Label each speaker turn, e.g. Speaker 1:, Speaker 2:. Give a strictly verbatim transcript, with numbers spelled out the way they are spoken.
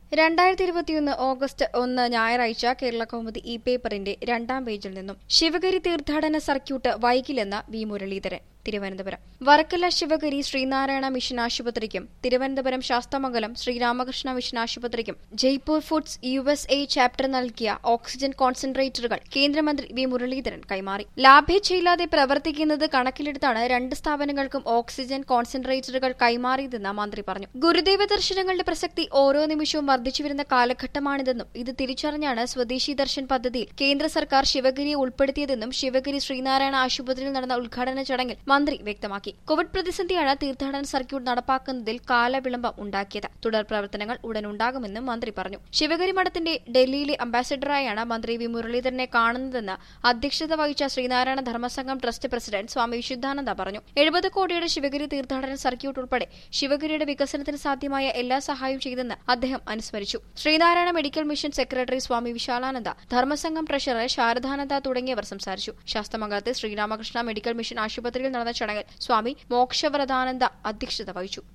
Speaker 1: രണ്ടായിരത്തി ഇരുപത്തിയൊന്ന് ഓഗസ്റ്റ് ഒന്ന് ഞായറാഴ്ച കേരള കൗമുദി ഇ പേപ്പറിന്റെ രണ്ടാം പേജിൽ നിന്നും ശിവഗിരി തീർത്ഥാടന സർക്യൂട്ട് വൈകില്ലെന്ന് വി മുരളീധരൻ. തിരുവനന്തപുരം വർക്കല ശിവഗിരി ശ്രീനാരായണ മിഷൻ ആശുപത്രിക്കും തിരുവനന്തപുരം ശാസ്തമംഗലം ശ്രീരാമകൃഷ്ണ മിഷൻ ആശുപത്രിക്കും Jaipur foods U S A chapter നൽകിയ ഓക്സിജൻ കോൺസെൻട്രേറ്ററുകൾ കേന്ദ്രമന്ത്രി വി മുരളീധരൻ കൈമാറി. ലാഭേച്ഛയില്ലാതെ പ്രവർത്തിക്കുന്നത് കണക്കിലെടുത്താണ് രണ്ട് സ്ഥാപനങ്ങൾക്കും ഓക്സിജൻ കോൺസെൻട്രേറ്ററുകൾ കൈമാറിയതെന്ന് മന്ത്രി പറഞ്ഞു. ഗുരുദേവ ദർശനങ്ങളുടെ പ്രസക്തി ഓരോ നിമിഷവും വർദ്ധിച്ചുവരുന്ന കാലഘട്ടമാണിതെന്നും ഇത് തിരിച്ചറിഞ്ഞാണ് സ്വദേശി ദർശൻ പദ്ധതിയിൽ കേന്ദ്ര സർക്കാർ ശിവഗിരിയെ ഉൾപ്പെടുത്തിയതെന്നും ശിവഗിരി ശ്രീനാരായണ ആശുപത്രിയിൽ നടന്ന ഉദ്ഘാടന ചടങ്ങിൽ മന്ത്രി വ്യക്തമാക്കി. കോവിഡ് പ്രതിസന്ധിയാണ് തീർത്ഥാടന സർക്യൂട്ട് നടപ്പാക്കുന്നതിൽ കാലവിളംബം ഉണ്ടാക്കിയത്. തുടർ പ്രവർത്തനങ്ങൾ ഉടനുണ്ടാകുമെന്നും മന്ത്രി പറഞ്ഞു. ശിവഗിരി മഠത്തിന്റെ ഡൽഹിയിലെ അംബാസഡറായാണ് മന്ത്രി വി മുരളീധരനെ കാണുന്നതെന്ന് അധ്യക്ഷത വഹിച്ച ശ്രീനാരായണ ധർമ്മസംഘം ട്രസ്റ്റ് പ്രസിഡന്റ് സ്വാമി വിശുദ്ധാനന്ദ പറഞ്ഞു. എഴുപത് കോടിയുടെ ശിവഗിരി തീർത്ഥാടന സർക്യൂട്ട് ഉൾപ്പെടെ ശിവഗിരിയുടെ വികസനത്തിന് സാധ്യമായ എല്ലാ സഹായവും ചെയ്തെന്ന് അദ്ദേഹം അനുസ്മരിച്ചു. Sreenarayana medical mission secretary Swami Vishalananda, Dharmasangham treasurer Sharadananda തുടങ്ങിയവർ സംസാരിച്ചു. ശാസ്തമംഗലത്തെ ശ്രീരാമകൃഷ്ണ മെഡിക്കൽ മിഷൻ ആശുപത്രിയിൽ നടന്ന ചടങ്ങിൽ സ്വാമി മോക്ഷവ്രതാനന്ദ അധ്യക്ഷത വഹിച്ചു.